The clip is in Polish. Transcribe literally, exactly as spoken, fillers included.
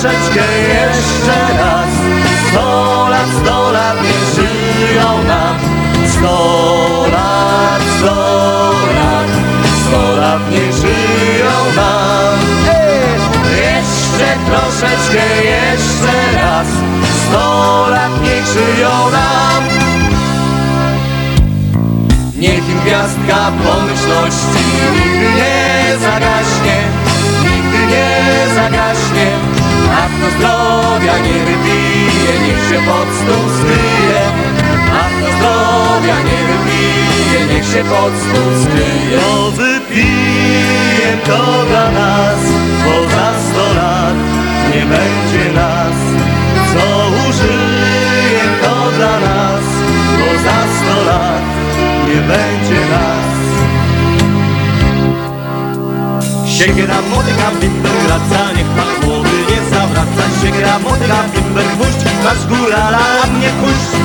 troszeczkę jeszcze raz. Sto lat, sto lat niech żyją nam. Sto lat, sto lat, sto lat niech żyją nam. Jeszcze troszeczkę jeszcze raz. Sto lat niech żyją nam. Niech im gwiazdka pomyślności nigdy nie zagaśnie, nigdy nie zagaśnie. A kto zdrowia nie wypije, niech się pod stół skryje. A kto zdrowia nie wypije, niech się pod stół skryje. To wypiję to dla nas, bo za sto lat nie będzie nas. Co użyję to dla nas, bo za sto lat nie będzie nas. Siekiera, motyka, bimber, wraca, niech pan głowy nie zawraca. Siekiera, motyka, bimber, gwóźdź, masz górala, a mnie puść.